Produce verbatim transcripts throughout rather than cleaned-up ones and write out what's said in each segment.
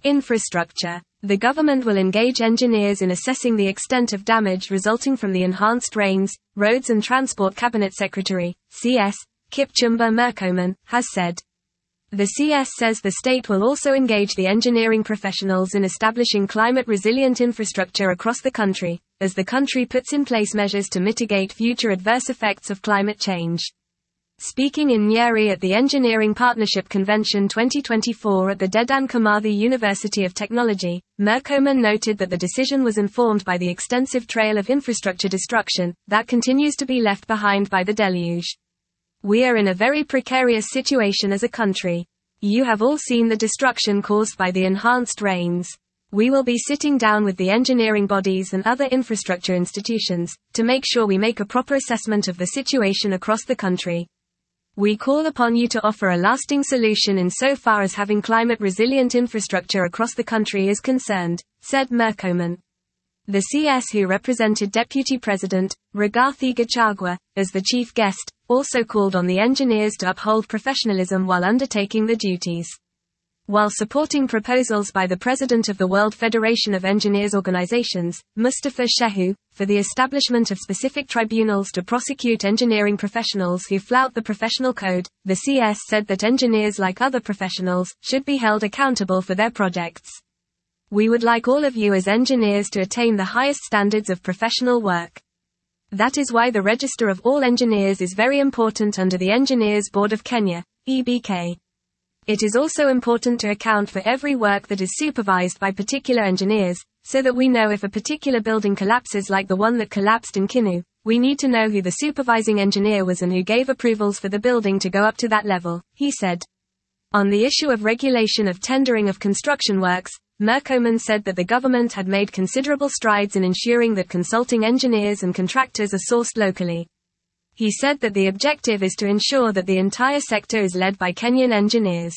Infrastructure. The government will engage engineers in assessing the extent of damage resulting from the enhanced rains, Roads and Transport Cabinet Secretary, C S, Kipchumba Murkomen, has said. The C S says the state will also engage the engineering professionals in establishing climate-resilient infrastructure across the country, as the country puts in place measures to mitigate future adverse effects of climate change. Speaking in Nyeri at the Engineering Partnership Convention twenty twenty-four at the Dedan Kimathi University of Technology, Murkomen noted that the decision was informed by the extensive trail of infrastructure destruction that continues to be left behind by the deluge. We are in a very precarious situation as a country. You have all seen the destruction caused by the enhanced rains. We will be sitting down with the engineering bodies and other infrastructure institutions to make sure we make a proper assessment of the situation across the country. We call upon you to offer a lasting solution insofar as having climate-resilient infrastructure across the country is concerned, said Murkomen. The C S, who represented Deputy President Rigathi Gachagua as the chief guest, also called on the engineers to uphold professionalism while undertaking the duties. While supporting proposals by the President of the World Federation of Engineers Organizations, Mustafa Shehu, for the establishment of specific tribunals to prosecute engineering professionals who flout the professional code, the C S said that engineers, like other professionals, should be held accountable for their projects. We would like all of you as engineers to attain the highest standards of professional work. That is why the Register of All Engineers is very important under the Engineers Board of Kenya, E B K. It is also important to account for every work that is supervised by particular engineers, so that we know if a particular building collapses like the one that collapsed in Kinu, we need to know who the supervising engineer was and who gave approvals for the building to go up to that level, he said. On the issue of regulation of tendering of construction works, Murkomen said that the government had made considerable strides in ensuring that consulting engineers and contractors are sourced locally. He said that the objective is to ensure that the entire sector is led by Kenyan engineers.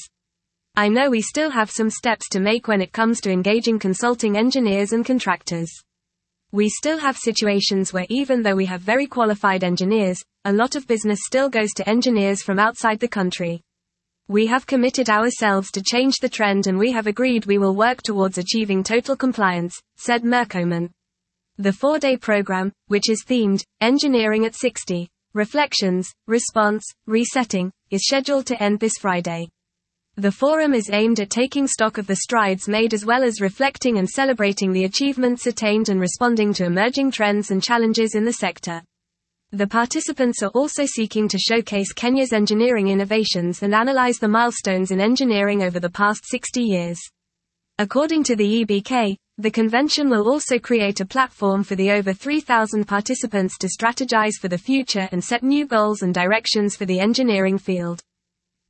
I know we still have some steps to make when it comes to engaging consulting engineers and contractors. We still have situations where even though we have very qualified engineers, a lot of business still goes to engineers from outside the country. We have committed ourselves to change the trend and we have agreed we will work towards achieving total compliance, said Murkomen. The four-day program, which is themed, Engineering at sixty, Reflections, Response, Resetting, is scheduled to end this Friday. The forum is aimed at taking stock of the strides made as well as reflecting and celebrating the achievements attained and responding to emerging trends and challenges in the sector. The participants are also seeking to showcase Kenya's engineering innovations and analyze the milestones in engineering over the past sixty years. According to the E B K, the convention will also create a platform for the over three thousand participants to strategize for the future and set new goals and directions for the engineering field.